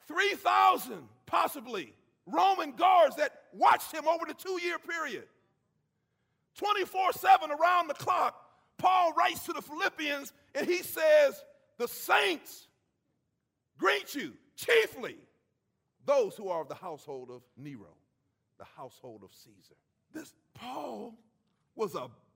3,000 possibly Roman guards that watched him over the 2-year period. 24/7 around the clock, Paul writes to the Philippians and he says, the saints greet you, chiefly those who are of the household of Nero, the household of Caesar. This Paul was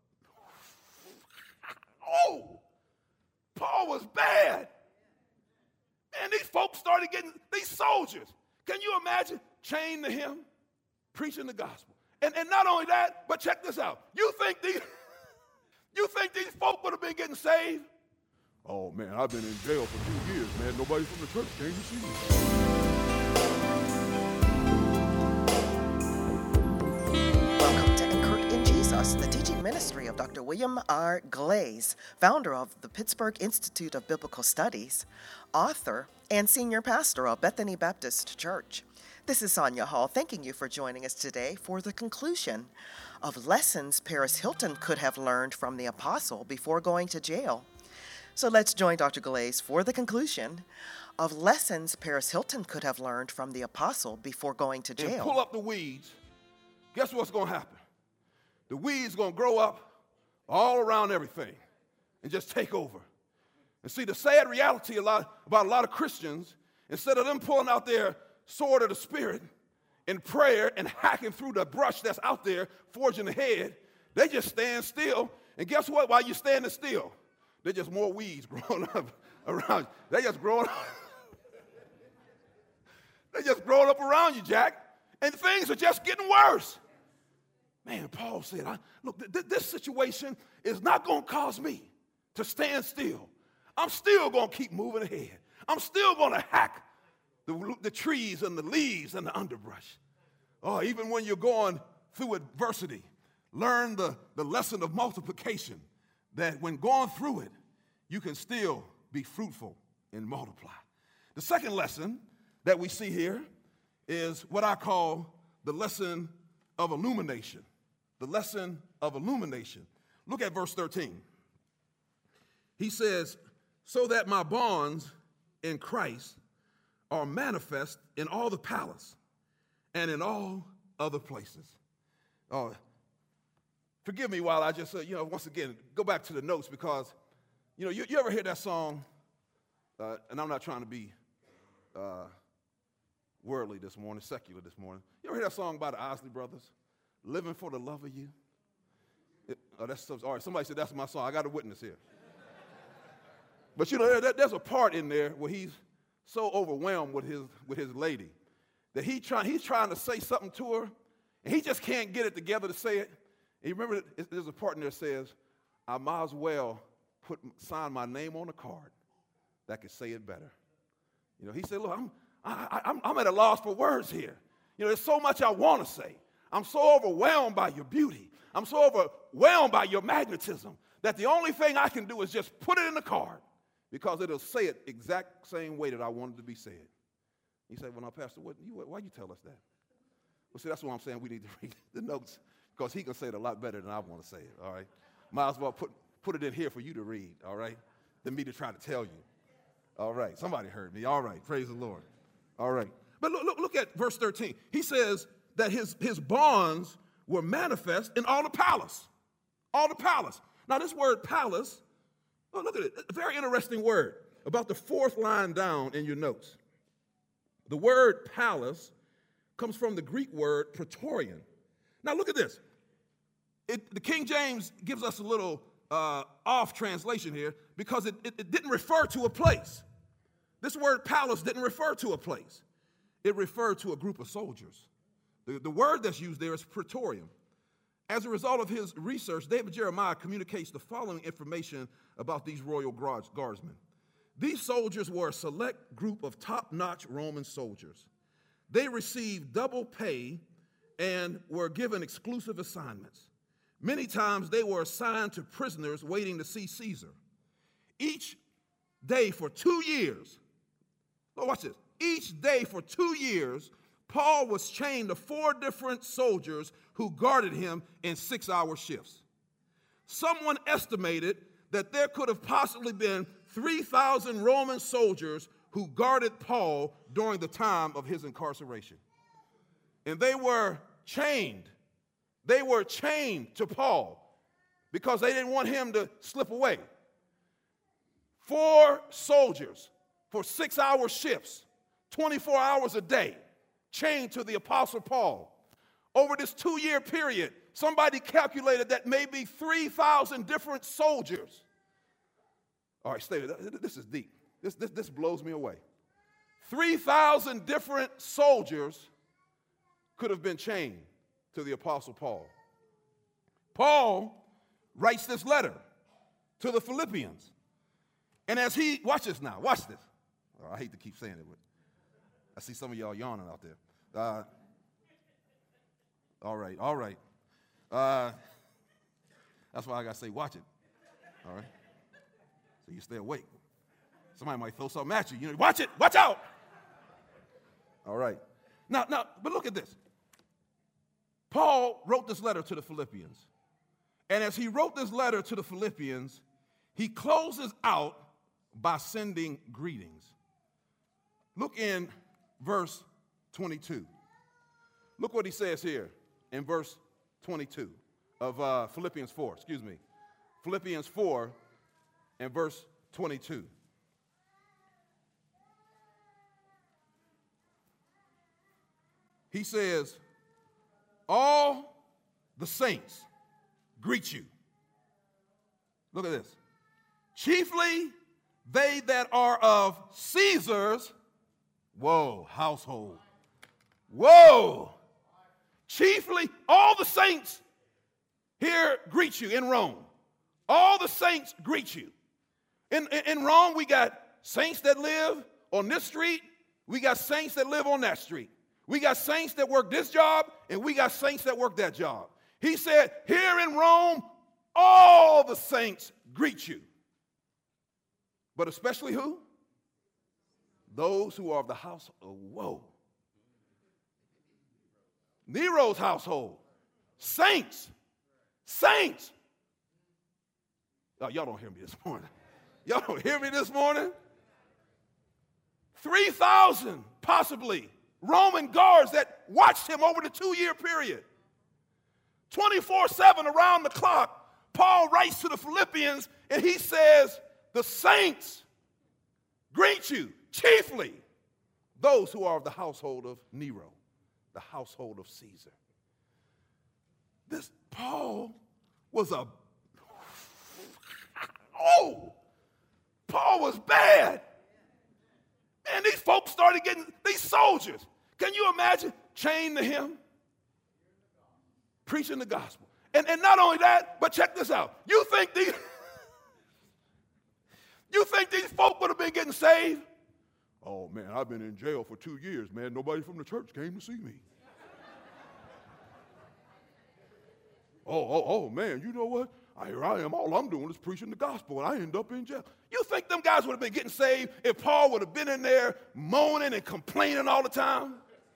Paul was bad. And these folks started getting, these soldiers, can you imagine, chained to him, preaching the gospel. And not only that, but check this out. You think these folk would have been getting saved? Oh man, I've been in jail for 2 years, man. Nobody from the church came to see me. Welcome to Anchored in Jesus, the teaching ministry of Dr. William R. Glaze, founder of the Pittsburgh Institute of Biblical Studies, author, and senior pastor of Bethany Baptist Church. This is Sonia Hall, thanking you for joining us today for the conclusion of lessons Paris Hilton could have learned from the apostle before going to jail. So let's join Dr. Glaze for the conclusion of lessons Paris Hilton could have learned from the apostle before going to jail. And pull up the weeds. Guess what's going to happen? The weeds going to grow up all around everything and just take over. And see, the sad reality about a lot of Christians, instead of them pulling out their sword of the Spirit in prayer and hacking through the brush that's out there, forging ahead, they just stand still. And guess what? While you're standing still, there's just more weeds growing up around you. They just growing up. They just growing up around you, Jack. And things are just getting worse. Man, Paul said, look, this situation is not going to cause me to stand still. I'm still going to keep moving ahead. I'm still going to hack the trees and the leaves and the underbrush. Oh, even when you're going through adversity, learn the lesson of multiplication, that when going through it, you can still be fruitful and multiply. The second lesson that we see here is what I call the lesson of illumination. The lesson of illumination. Look at verse 13. He says, so that my bonds in Christ are manifest in all the palace and in all other places. Oh, forgive me while I just, once again, go back to the notes because, you ever hear that song, and I'm not trying to be worldly this morning, secular this morning. You ever hear that song by the Isley Brothers, Living for the Love of You? All right, somebody said that's my song. I got a witness here. But, there's a part in there where he's so overwhelmed with his lady that he's trying to say something to her, and he just can't get it together to say it. And you remember, there's a part in there that says, I might as well sign my name on a card that could say it better. He said, look, I'm at a loss for words here. There's so much I want to say. I'm so overwhelmed by your beauty. I'm so overwhelmed by your magnetism that the only thing I can do is just put it in the card because it'll say it exact same way that I want it to be said. He said, well, now, Pastor, why you tell us that? Well, see, that's what I'm saying. We need to read the notes because he can say it a lot better than I want to say it, all right? Might as well put it in here for you to read, all right, than me to try to tell you. All right, somebody heard me. All right, praise the Lord. All right. But look at verse 13. He says that his bonds were manifest in all the palace. All the palace. Now, this word palace, oh, look at it. A very interesting word. About the fourth line down in your notes. The word palace comes from the Greek word praetorian. Now, look at this. The King James gives us a little off translation here because it didn't refer to a place. This word palace didn't refer to a place. It referred to a group of soldiers. The word that's used there is praetorian. As a result of his research, David Jeremiah communicates the following information about these royal guardsmen. These soldiers were a select group of top-notch Roman soldiers. They received double pay and were given exclusive assignments. Many times they were assigned to prisoners waiting to see Caesar. Each day for 2 years, watch this, each day for 2 years, Paul was chained to 4 different soldiers who guarded him in 6-hour shifts. Someone estimated that there could have possibly been 3,000 Roman soldiers who guarded Paul during the time of his incarceration. And they were chained. They were chained to Paul because they didn't want him to slip away. 4 soldiers for 6-hour shifts, 24 hours a day, chained to the Apostle Paul. Over this 2-year period, somebody calculated that maybe 3,000 different soldiers. All right, stay there. This is deep. This blows me away. 3,000 different soldiers could have been chained to the Apostle Paul. Paul writes this letter to the Philippians. And as he, watch this now, watch this. Oh, I hate to keep saying it, but I see some of y'all yawning out there. All right. That's why I got to say, watch it. All right? So you stay awake. Somebody might throw something at you. You know, watch it, watch out. All right. Now, but look at this. Paul wrote this letter to the Philippians. And as he wrote this letter to the Philippians, he closes out by sending greetings. Look in verse 22. Look what he says here in verse 22 of Philippians 4. Philippians 4 and verse 22. He says, all the saints greet you. Look at this. Chiefly they that are of Caesar's, household. Chiefly all the saints here greet you in Rome. All the saints greet you. In Rome, we got saints that live on this street. We got saints that live on that street. We got saints that work this job, and we got saints that work that job. He said, here in Rome, all the saints greet you. But especially who? Those who are of the house of Nero's household. Saints. Oh, y'all don't hear me this morning. Y'all don't hear me this morning? 3,000, possibly, Roman guards that watched him over the 2-year period. 24/7 around the clock, Paul writes to the Philippians, and he says, the saints greet you, chiefly those who are of the household of Nero, the household of Caesar. This Paul was Paul was bad. And these folks started getting, these soldiers, can you imagine, chained to him, preaching the gospel. And not only that, but check this out. You think these folk would have been getting saved? Oh, man, I've been in jail for 2 years, man. Nobody from the church came to see me. Oh, man, you know what? Here I am. All I'm doing is preaching the gospel, and I end up in jail. You think them guys would have been getting saved if Paul would have been in there moaning and complaining all the time?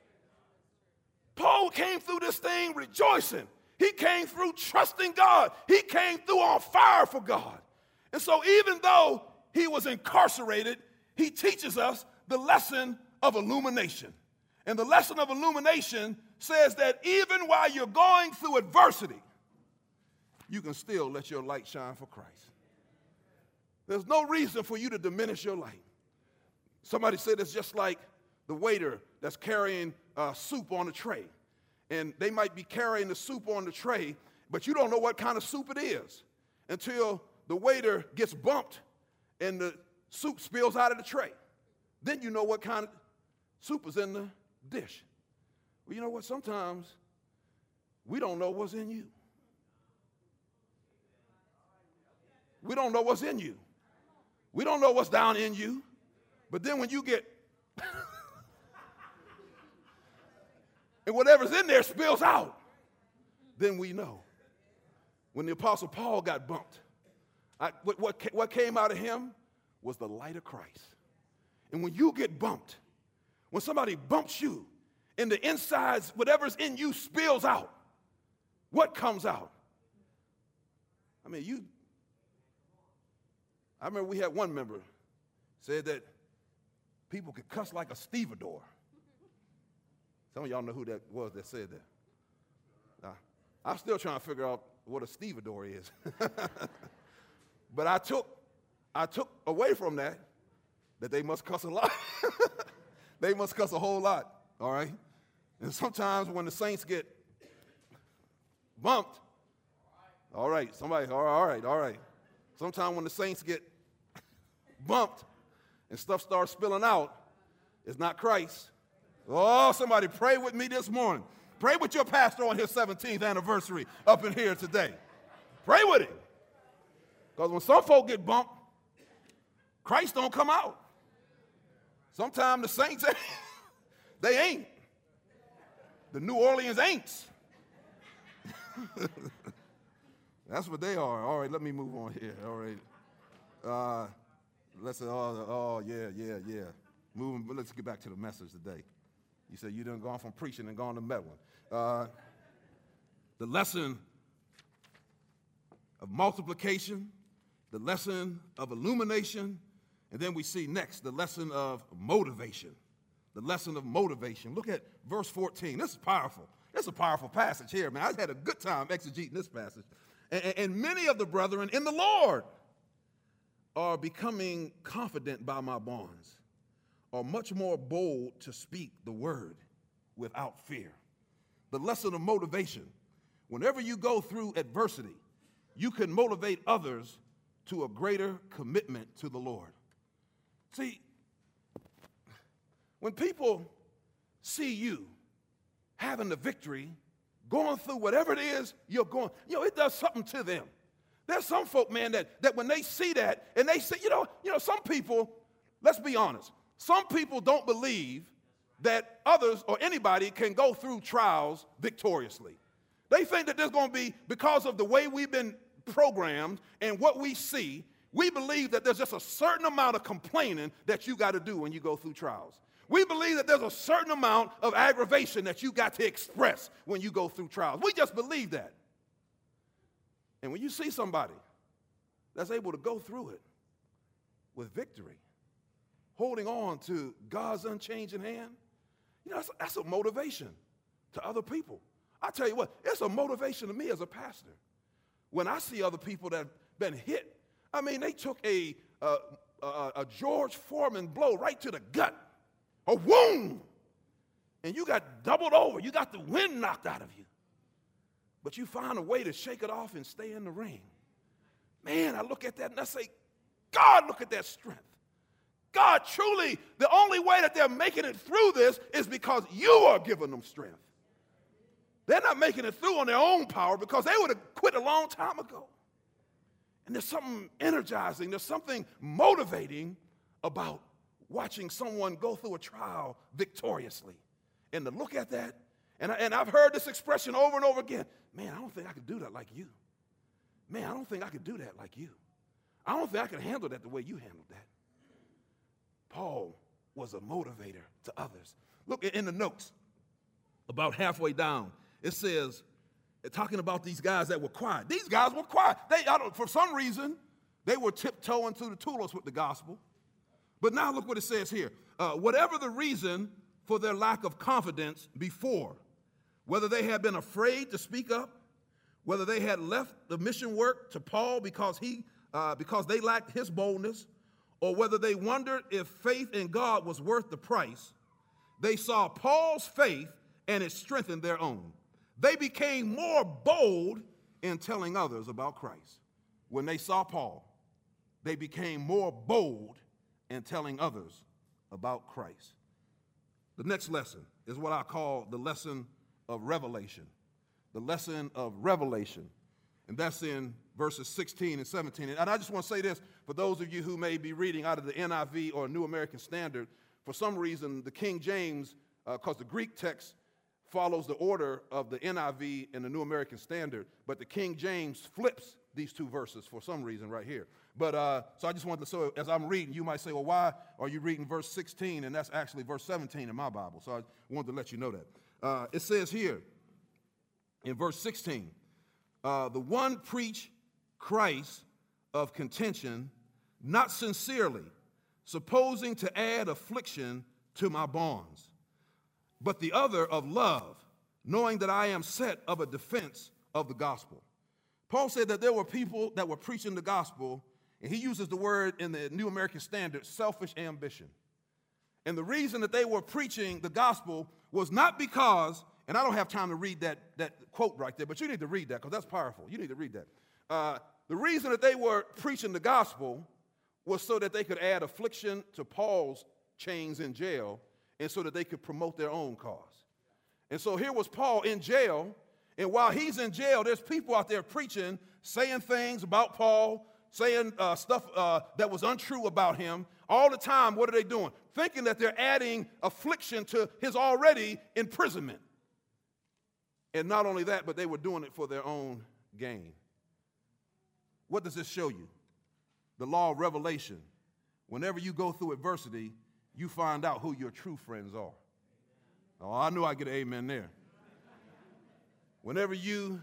Paul came through this thing rejoicing. He came through trusting God. He came through on fire for God. And so even though he was incarcerated, he teaches us the lesson of illumination. And the lesson of illumination says that even while you're going through adversity, you can still let your light shine for Christ. There's no reason for you to diminish your light. Somebody said it's just like the waiter that's carrying soup on a tray. And they might be carrying the soup on the tray, but you don't know what kind of soup it is until the waiter gets bumped and the soup spills out of the tray. Then you know what kind of soup is in the dish. Well, you know what? Sometimes we don't know what's in you. We don't know what's in you. We don't know what's down in you. But then when you get, and whatever's in there spills out, then we know. When the Apostle Paul got bumped, what came out of him was the light of Christ. And when you get bumped, when somebody bumps you, and the insides, whatever's in you spills out, what comes out? I remember we had one member said that people could cuss like a stevedore. Some of y'all know who that was that said that. I'm still trying to figure out what a stevedore is. But I took away from that they must cuss a lot. They must cuss a whole lot, all right? And sometimes when the saints get bumped, all right, somebody, all right. Sometimes when the saints get bumped and stuff starts spilling out, it's not Christ. Oh, somebody pray with me this morning. Pray with your pastor on his 17th anniversary up in here today. Pray with him. Because when some folk get bumped, Christ don't come out. Sometimes the saints, they ain't. The New Orleans ain'ts. That's what they are. All right, let me move on here. All right. Let's say, yeah. Moving, but let's get back to the message today. You said you done gone from preaching and gone to meddling. The lesson of multiplication, the lesson of illumination, and then we see next the lesson of motivation. The lesson of motivation. Look at verse 14. This is powerful. This is a powerful passage here, man. I had a good time exegeting this passage. And many of the brethren in the Lord are becoming confident by my bonds, are much more bold to speak the word without fear. The lesson of motivation. Whenever you go through adversity, you can motivate others to a greater commitment to the Lord. See, when people see you having the victory, going through whatever it is you're going, it does something to them. There's some folk, man, that when they see that and they say, some people, let's be honest, some people don't believe that others or anybody can go through trials victoriously. They think that there's going to be, because of the way we've been programmed and what we see, we believe that there's just a certain amount of complaining that you got to do when you go through trials. We believe that there's a certain amount of aggravation that you got to express when you go through trials. We just believe that. And when you see somebody that's able to go through it with victory, holding on to God's unchanging hand, that's a motivation to other people. I tell you what, it's a motivation to me as a pastor. When I see other people that have been hit, they took a George Foreman blow right to the gut, a wound, and you got doubled over. You got the wind knocked out of you. But you find a way to shake it off and stay in the ring. Man, I look at that and I say, God, look at that strength. God, truly, the only way that they're making it through this is because you are giving them strength. They're not making it through on their own power because they would have quit a long time ago. And there's something energizing, there's something motivating about watching someone go through a trial victoriously. And to look at that, and I've heard this expression over and over again, man, I don't think I could do that like you. Man, I don't think I could do that like you. I don't think I could handle that the way you handled that. Paul was a motivator to others. Look in the notes, about halfway down, it says, talking about these guys that were quiet. These guys were quiet. For some reason, they were tiptoeing through the tulips with the gospel. But now look what it says here. Whatever the reason for their lack of confidence before, whether they had been afraid to speak up, whether they had left the mission work to Paul because they lacked his boldness, or whether they wondered if faith in God was worth the price, they saw Paul's faith and it strengthened their own. They became more bold in telling others about Christ. When they saw Paul, they became more bold in telling others about Christ. The next lesson is what I call the lesson of revelation. The lesson of revelation. And that's in verses 16 and 17. And I just want to say this, for those of you who may be reading out of the NIV or New American Standard, for some reason, the King James, because the Greek text follows the order of the NIV and the New American Standard, but the King James flips these two verses for some reason right here. But so I just wanted to, so as I'm reading, you might say, well, why are you reading verse 16? And that's actually verse 17 in my Bible. So I wanted to let you know that. It says here in verse 16, the one preach Christ of contention, not sincerely, supposing to add affliction to my bonds, but the other of love, knowing that I am set of a defense of the gospel. Paul said that there were people that were preaching the gospel, and he uses the word in the New American Standard, selfish ambition. And the reason that they were preaching the gospel was not because, and I don't have time to read that quote right there, but you need to read that because that's powerful. You need to read that. The reason that they were preaching the gospel was so that they could add affliction to Paul's chains in jail and so that they could promote their own cause. And so here was Paul in jail, and while he's in jail, there's people out there preaching, saying things about Paul, saying stuff that was untrue about him. All the time, what are they doing? Thinking that they're adding affliction to his already imprisonment. And not only that, but they were doing it for their own gain. What does this show you? The law of revelation. Whenever you go through adversity, you find out who your true friends are. Oh, I knew I'd get an amen there. Whenever you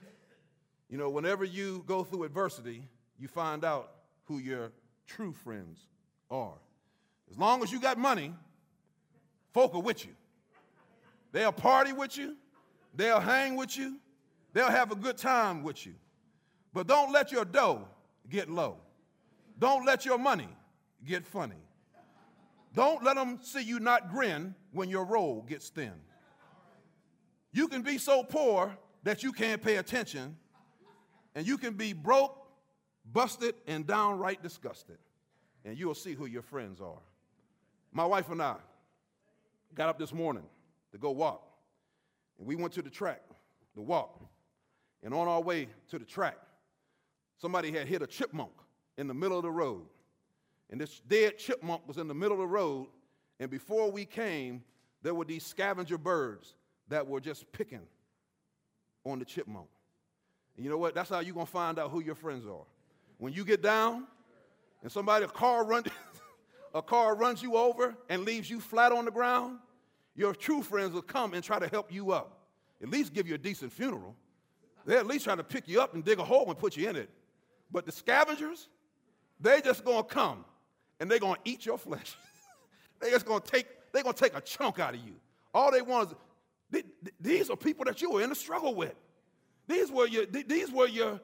go through adversity, you find out who your true friends are. As long as you got money, folk are with you. They'll party with you. They'll hang with you. They'll have a good time with you. But don't let your dough get low. Don't let your money get funny. Don't let them see you not grin when your roll gets thin. You can be so poor that you can't pay attention, and you can be broke, busted, and downright disgusted, and you'll see who your friends are. My wife and I got up this morning to go walk, and we went to the track to walk, and on our way to the track, somebody had hit a chipmunk in the middle of the road, and this dead chipmunk was in the middle of the road, and before we came, there were these scavenger birds that were just picking on the chipmunk. And you know what? That's how you're going to find out who your friends are. When you get down and a car runs you over and leaves you flat on the ground, your true friends will come and try to help you up. At least give you a decent funeral. They'll at least try to pick you up and dig a hole and put you in it. But the scavengers, they just going to come and they're going to eat your flesh. They're going to take a chunk out of you. All they want is, these are people that you were in a struggle with. These were your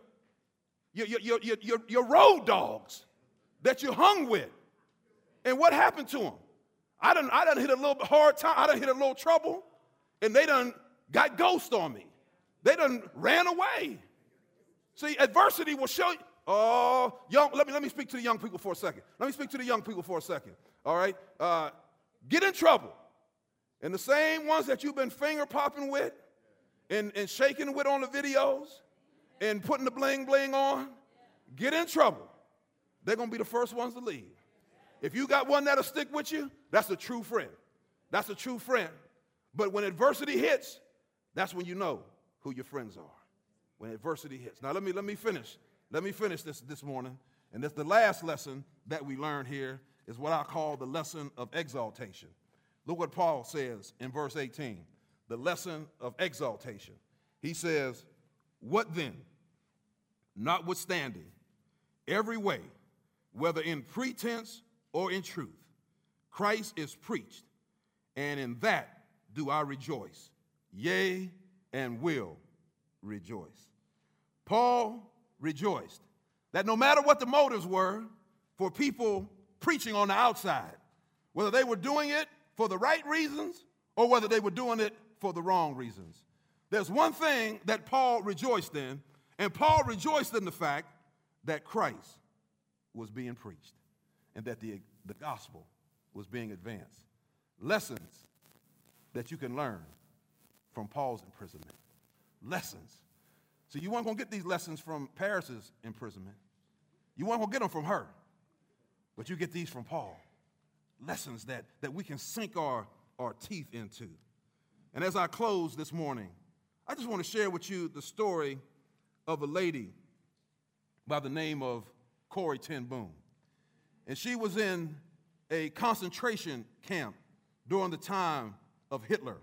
road dogs that you hung with. And what happened to them? I done hit a little hard time. I done hit a little trouble, and they done got ghost on me. They done ran away. See, adversity will show you. Oh, let me speak to the young people for a second. All right? Get in trouble. And the same ones that you've been finger popping with and shaking with on the videos and putting the bling bling on, get in trouble. They're going to be the first ones to leave. If you got one that'll stick with you, that's a true friend. That's a true friend. But when adversity hits, that's when you know who your friends are. When adversity hits. Now let me finish. Let me finish this morning. And that's the last lesson that we learn here is what I call the lesson of exaltation. Look what Paul says in verse 18, the lesson of exaltation. He says, what then? Notwithstanding, every way, whether in pretense or in truth, Christ is preached, and in that do I rejoice, yea, and will rejoice. Paul rejoiced that no matter what the motives were for people preaching on the outside, whether they were doing it for the right reasons or whether they were doing it for the wrong reasons. There's one thing that Paul rejoiced in, and Paul rejoiced in the fact that Christ was being preached and that the gospel was being advanced. Lessons that you can learn from Paul's imprisonment. Lessons. So you weren't going to get these lessons from Paris's imprisonment. You weren't going to get them from her, but you get these from Paul. Lessons that we can sink our teeth into. And as I close this morning, I just want to share with you the story of a lady by the name of Corrie ten Boom. And she was in a concentration camp during the time of Hitler.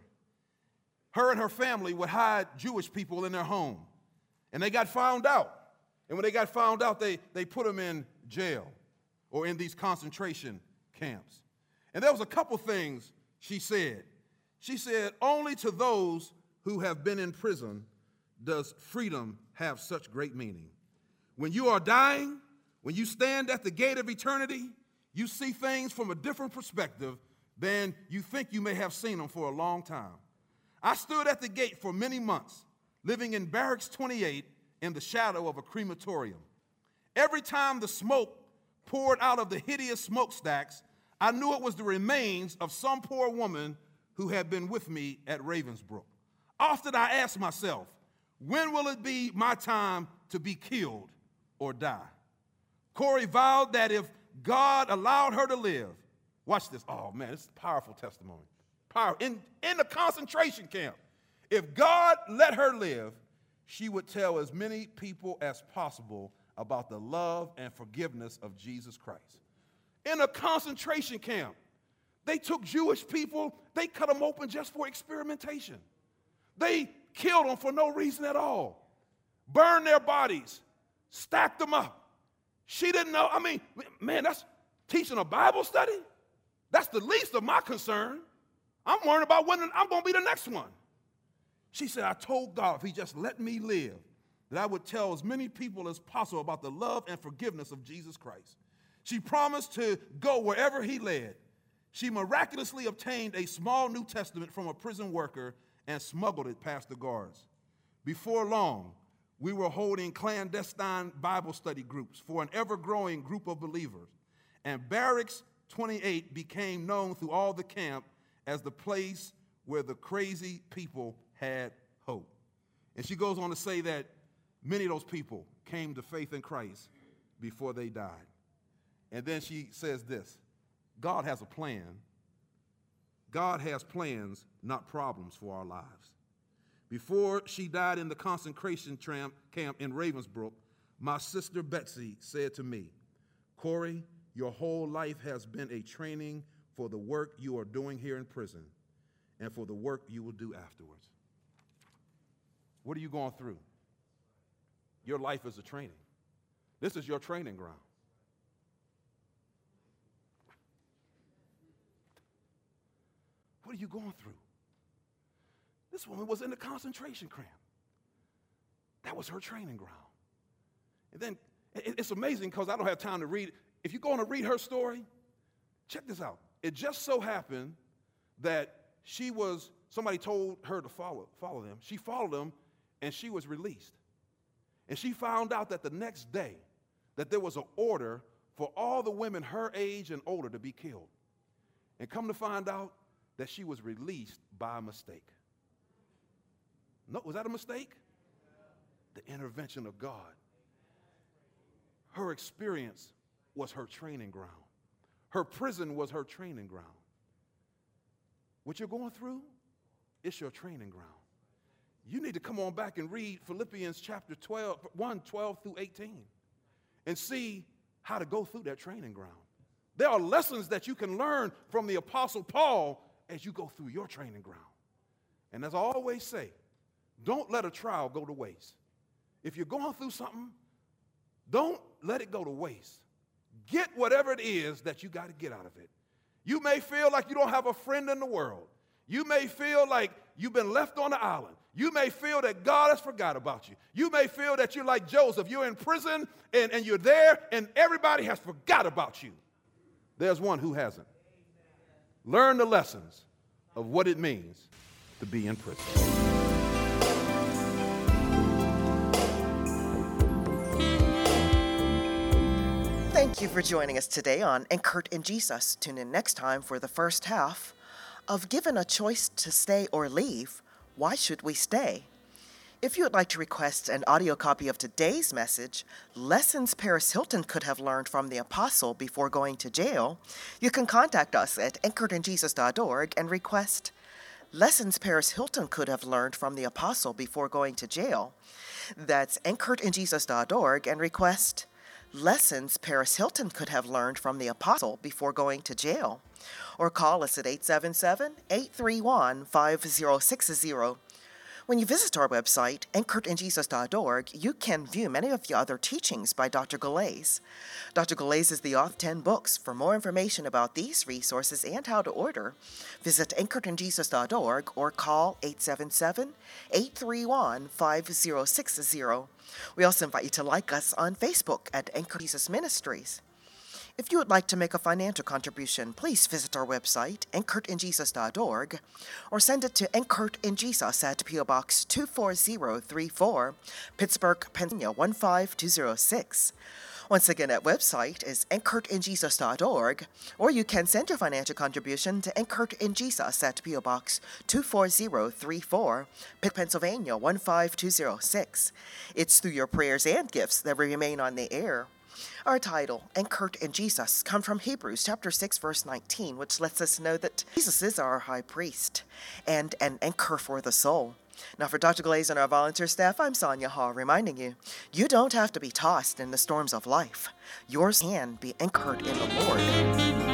Her and her family would hide Jewish people in their home. And they got found out. And when they got found out, they put them in jail or in these concentration camps. And there was a couple things she said. She said, only to those who have been in prison does freedom have such great meaning. When you are dying, when you stand at the gate of eternity, you see things from a different perspective than you think you may have seen them for a long time. I stood at the gate for many months, living in Barracks 28 in the shadow of a crematorium. Every time the smoke poured out of the hideous smokestacks, I knew it was the remains of some poor woman who had been with me at Ravensbrück. Often I asked myself, when will it be my time to be killed or die? Corrie vowed that if God allowed her to live, watch this, oh man, this is a powerful testimony. In the concentration camp, if God let her live, she would tell as many people as possible about the love and forgiveness of Jesus Christ. In a concentration camp, they took Jewish people, they cut them open just for experimentation. They killed them for no reason at all, burned their bodies, stacked them up. She didn't know, man, that's teaching a Bible study? That's the least of my concern. I'm worried about when I'm going to be the next one. She said, I told God if he just let me live, that I would tell as many people as possible about the love and forgiveness of Jesus Christ. She promised to go wherever he led. She miraculously obtained a small New Testament from a prison worker and smuggled it past the guards. Before long, we were holding clandestine Bible study groups for an ever-growing group of believers, and Barracks 28 became known through all the camp as the place where the crazy people had hope. And she goes on to say that many of those people came to faith in Christ before they died. And then she says this, God has a plan. God has plans, not problems for our lives. Before she died in the concentration camp in Ravensbrück, my sister Betsy said to me, Corrie, your whole life has been a training for the work you are doing here in prison and for the work you will do afterwards. What are you going through? Your life is a training. This is your training ground. What are you going through? This woman was in the concentration camp. That was her training ground. And then it's amazing because I don't have time to read. If you're going to read her story, check this out. It just so happened that somebody told her to follow them. She followed them and she was released. And she found out that the next day that there was an order for all the women her age and older to be killed. And come to find out that she was released by a mistake. No, was that a mistake? The intervention of God. Her experience was her training ground. Her prison was her training ground. What you're going through, it's your training ground. You need to come on back and read Philippians chapter 12 through 18 and see how to go through that training ground. There are lessons that you can learn from the Apostle Paul as you go through your training ground. And as I always say, don't let a trial go to waste. If you're going through something, don't let it go to waste. Get whatever it is that you got to get out of it. You may feel like you don't have a friend in the world. You may feel like you've been left on the island. You may feel that God has forgot about you. You may feel that you're like Joseph. You're in prison and you're there and everybody has forgot about you. There's one who hasn't. Learn the lessons of what it means to be in prison. Thank you for joining us today on Anchored in Jesus. Tune in next time for the first half of Given a Choice to Stay or Leave, Why Should We Stay? If you would like to request an audio copy of today's message, Lessons Paris Hilton Could Have Learned from the Apostle Before Going to Jail, you can contact us at anchoredinjesus.org and request Lessons Paris Hilton Could Have Learned from the Apostle Before Going to Jail. That's anchoredinjesus.org and request Lessons Paris Hilton Could Have Learned from the Apostle Before Going to Jail. Or call us at 877-831-5060. When you visit our website, anchoredinjesus.org, you can view many of the other teachings by Dr. Galais. Dr. Galais is the author of 10 books. For more information about these resources and how to order, visit anchoredinjesus.org or call 877-831-5060. We also invite you to like us on Facebook at Anchored Jesus Ministries. If you would like to make a financial contribution, please visit our website, anchoredinjesus.org, or send it to Anchored in Jesus at P.O. Box 24034, Pittsburgh, Pennsylvania 15206. Once again, that website is anchoredinjesus.org, or you can send your financial contribution to Anchored in Jesus at P.O. Box 24034, Pennsylvania 15206. It's through your prayers and gifts that we remain on the air. Our title, Anchored in Jesus, comes from Hebrews chapter 6, verse 19, which lets us know that Jesus is our high priest and an anchor for the soul. Now, for Dr. Galais and our volunteer staff, I'm Sonia Hall, reminding you, you don't have to be tossed in the storms of life. Yours can be anchored in the Lord.